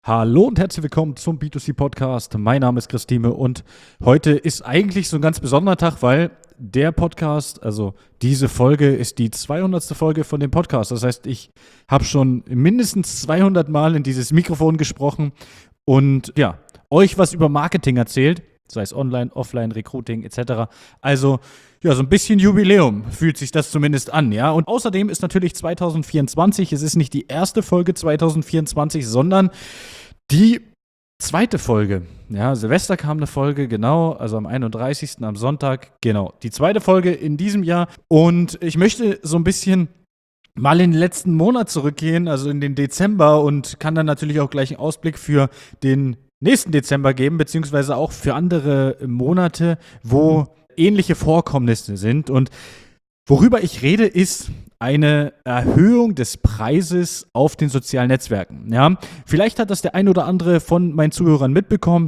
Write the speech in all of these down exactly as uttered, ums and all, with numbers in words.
Hallo und herzlich willkommen zum B zwei C Podcast. Mein Name ist Christine und heute ist eigentlich so ein ganz besonderer Tag, weil der Podcast, also diese Folge ist die zweihundertste Folge von dem Podcast. Das heißt, ich habe schon mindestens zweihundert Mal in dieses Mikrofon gesprochen und ja, euch was über Marketing erzählt, sei es Online, Offline, Recruiting et cetera. Also ja, so ein bisschen Jubiläum fühlt sich das zumindest an, ja. Und außerdem ist natürlich zwanzig vierundzwanzig, es ist nicht die erste Folge zwanzig vierundzwanzig, sondern die zweite Folge. Ja, Silvester kam eine Folge, genau, also am einunddreißigsten am Sonntag, genau. Die zweite Folge in diesem Jahr. Und ich möchte so ein bisschen mal in den letzten Monat zurückgehen, also in den Dezember, und kann dann natürlich auch gleich einen Ausblick für den nächsten Dezember geben, beziehungsweise auch für andere Monate, wo ähnliche Vorkommnisse sind. Und worüber ich rede, ist eine Erhöhung des Preises auf den sozialen Netzwerken. Ja, vielleicht hat das der ein oder andere von meinen Zuhörern mitbekommen.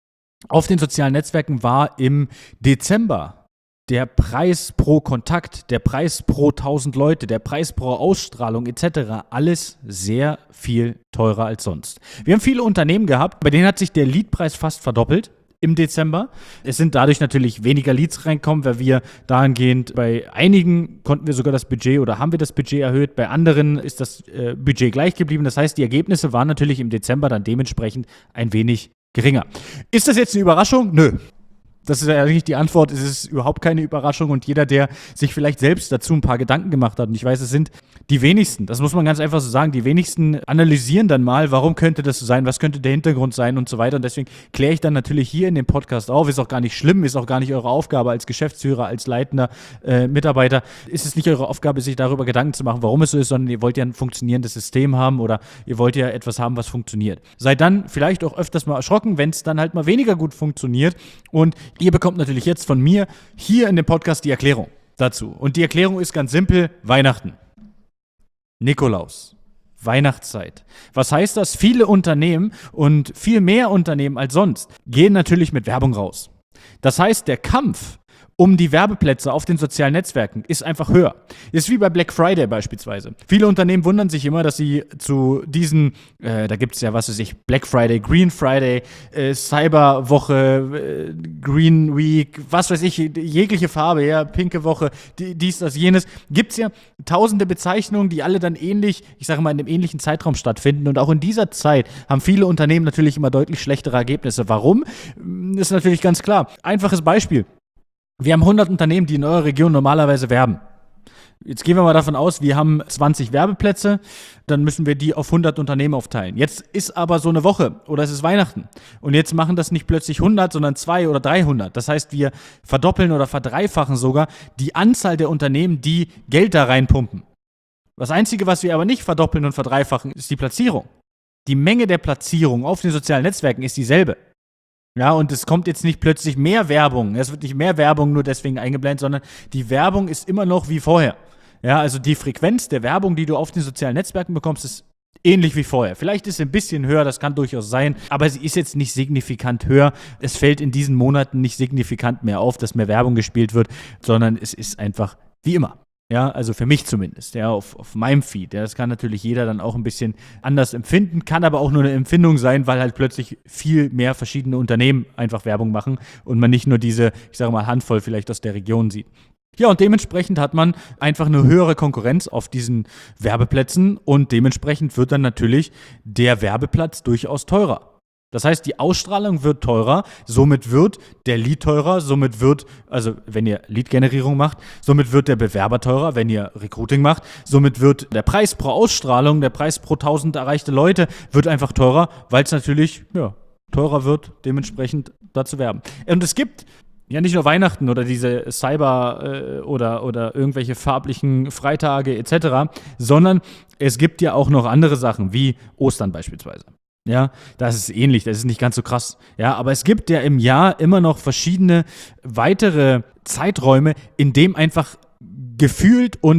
Auf den sozialen Netzwerken war im Dezember der Preis pro Kontakt, der Preis pro tausend Leute, der Preis pro Ausstrahlung et cetera alles sehr viel teurer als sonst. Wir haben viele Unternehmen gehabt, bei denen hat sich der Leadpreis fast verdoppelt im Dezember. Es sind dadurch natürlich weniger Leads reinkommen, weil wir dahingehend, bei einigen konnten wir sogar das Budget oder haben wir das Budget erhöht, bei anderen ist das äh, Budget gleich geblieben. Das heißt, die Ergebnisse waren natürlich im Dezember dann dementsprechend ein wenig geringer. Ist das jetzt eine Überraschung? Nö. Das ist ja eigentlich die Antwort, es ist überhaupt keine Überraschung, und jeder, der sich vielleicht selbst dazu ein paar Gedanken gemacht hat, und ich weiß, es sind die wenigsten, das muss man ganz einfach so sagen, die wenigsten analysieren dann mal, warum könnte das so sein, was könnte der Hintergrund sein und so weiter, und deswegen kläre ich dann natürlich hier in dem Podcast auf, ist auch gar nicht schlimm, ist auch gar nicht eure Aufgabe als Geschäftsführer, als leitender äh, Mitarbeiter, ist es nicht eure Aufgabe, sich darüber Gedanken zu machen, warum es so ist, sondern ihr wollt ja ein funktionierendes System haben oder ihr wollt ja etwas haben, was funktioniert. Seid dann vielleicht auch öfters mal erschrocken, wenn es dann halt mal weniger gut funktioniert, und ihr bekommt natürlich jetzt von mir hier in dem Podcast die Erklärung dazu. Und die Erklärung ist ganz simpel: Weihnachten, Nikolaus, Weihnachtszeit. Was heißt das? Viele Unternehmen und viel mehr Unternehmen als sonst gehen natürlich mit Werbung raus. Das heißt, der Kampf um die Werbeplätze auf den sozialen Netzwerken ist einfach höher. Ist wie bei Black Friday beispielsweise. Viele Unternehmen wundern sich immer, dass sie zu diesen, äh, da gibt es ja, was weiß ich, Black Friday, Green Friday, äh, Cyberwoche, äh, Green Week, was weiß ich, jegliche Farbe, ja, pinke Woche, die, dies, das, jenes. Gibt es ja tausende Bezeichnungen, die alle dann ähnlich, ich sage mal, in einem ähnlichen Zeitraum stattfinden. Und auch in dieser Zeit haben viele Unternehmen natürlich immer deutlich schlechtere Ergebnisse. Warum? Ist natürlich ganz klar. Einfaches Beispiel. Wir haben hundert Unternehmen, die in eurer Region normalerweise werben. Jetzt gehen wir mal davon aus, wir haben zwanzig Werbeplätze, dann müssen wir die auf hundert Unternehmen aufteilen. Jetzt ist aber so eine Woche oder es ist Weihnachten und jetzt machen das nicht plötzlich hundert, sondern zweihundert oder dreihundert. Das heißt, wir verdoppeln oder verdreifachen sogar die Anzahl der Unternehmen, die Geld da reinpumpen. Das Einzige, was wir aber nicht verdoppeln und verdreifachen, ist die Platzierung. Die Menge der Platzierung auf den sozialen Netzwerken ist dieselbe. Ja, und es kommt jetzt nicht plötzlich mehr Werbung. Es wird nicht mehr Werbung nur deswegen eingeblendet, sondern die Werbung ist immer noch wie vorher. Ja, also die Frequenz der Werbung, die du auf den sozialen Netzwerken bekommst, ist ähnlich wie vorher. Vielleicht ist sie ein bisschen höher, das kann durchaus sein, aber sie ist jetzt nicht signifikant höher. Es fällt in diesen Monaten nicht signifikant mehr auf, dass mehr Werbung gespielt wird, sondern es ist einfach wie immer. Ja, also für mich zumindest, ja, auf, auf meinem Feed. Ja, das kann natürlich jeder dann auch ein bisschen anders empfinden, kann aber auch nur eine Empfindung sein, weil halt plötzlich viel mehr verschiedene Unternehmen einfach Werbung machen und man nicht nur diese, ich sage mal, Handvoll vielleicht aus der Region sieht. Ja, und dementsprechend hat man einfach eine höhere Konkurrenz auf diesen Werbeplätzen und dementsprechend wird dann natürlich der Werbeplatz durchaus teurer. Das heißt, die Ausstrahlung wird teurer, somit wird der Lead teurer, somit wird, also wenn ihr Lead-Generierung macht, somit wird der Bewerber teurer, wenn ihr Recruiting macht, somit wird der Preis pro Ausstrahlung, der Preis pro tausend erreichte Leute wird einfach teurer, weil es natürlich, ja, teurer wird, dementsprechend da zu werben. Und es gibt ja nicht nur Weihnachten oder diese Cyber- äh, oder, oder irgendwelche farblichen Freitage et cetera, sondern es gibt ja auch noch andere Sachen, wie Ostern beispielsweise. Ja, das ist ähnlich, das ist nicht ganz so krass. Ja, aber es gibt ja im Jahr immer noch verschiedene weitere Zeiträume, in dem einfach gefühlt und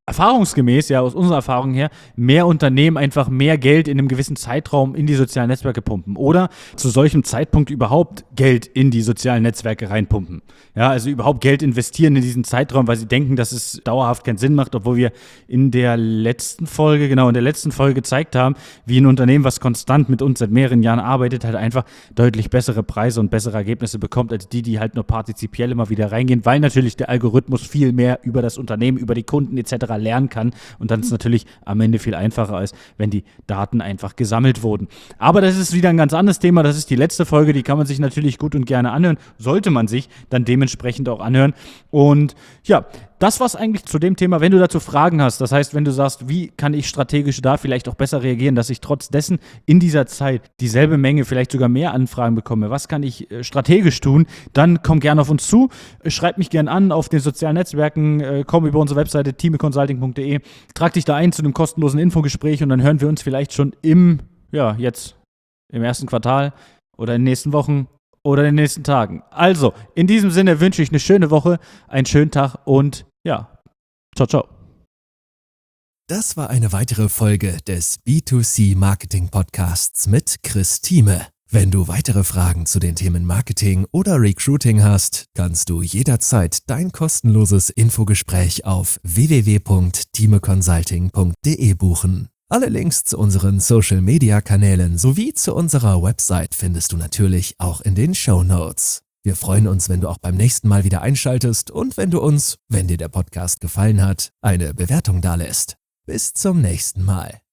erfahrungsgemäß, ja, aus unserer Erfahrung her, mehr Unternehmen einfach mehr Geld in einem gewissen Zeitraum in die sozialen Netzwerke pumpen oder zu solchem Zeitpunkt überhaupt Geld in die sozialen Netzwerke reinpumpen. Ja, also überhaupt Geld investieren in diesen Zeitraum, weil sie denken, dass es dauerhaft keinen Sinn macht, obwohl wir in der letzten Folge, genau, in der letzten Folge gezeigt haben, wie ein Unternehmen, was konstant mit uns seit mehreren Jahren arbeitet, halt einfach deutlich bessere Preise und bessere Ergebnisse bekommt, als die, die halt nur partizipiell immer wieder reingehen, weil natürlich der Algorithmus viel mehr über das Unternehmen, über die Kunden et cetera lernen kann und dann ist es natürlich am Ende viel einfacher ist, wenn die Daten einfach gesammelt wurden. Aber das ist wieder ein ganz anderes Thema, das ist die letzte Folge, die kann man sich natürlich gut und gerne anhören, sollte man sich dann dementsprechend auch anhören und ja, das war's eigentlich zu dem Thema. Wenn du dazu Fragen hast, das heißt, wenn du sagst, wie kann ich strategisch da vielleicht auch besser reagieren, dass ich trotz dessen in dieser Zeit dieselbe Menge, vielleicht sogar mehr Anfragen bekomme, was kann ich äh, strategisch tun, dann komm gerne auf uns zu, schreib mich gerne an auf den sozialen Netzwerken, äh, komm über unsere Webseite time consulting punkt de, trag dich da ein zu einem kostenlosen Infogespräch und dann hören wir uns vielleicht schon im, ja, jetzt im ersten Quartal oder in den nächsten Wochen oder in den nächsten Tagen. Also, in diesem Sinne wünsche ich eine schöne Woche, einen schönen Tag und ja, ciao, ciao. Das war eine weitere Folge des B zwei C Marketing Podcasts mit Chris Thieme. Wenn du weitere Fragen zu den Themen Marketing oder Recruiting hast, kannst du jederzeit dein kostenloses Infogespräch auf w w w punkt time consulting punkt de buchen. Alle Links zu unseren Social-Media-Kanälen sowie zu unserer Website findest du natürlich auch in den Shownotes. Wir freuen uns, wenn du auch beim nächsten Mal wieder einschaltest und wenn du uns, wenn dir der Podcast gefallen hat, eine Bewertung dalässt. Bis zum nächsten Mal.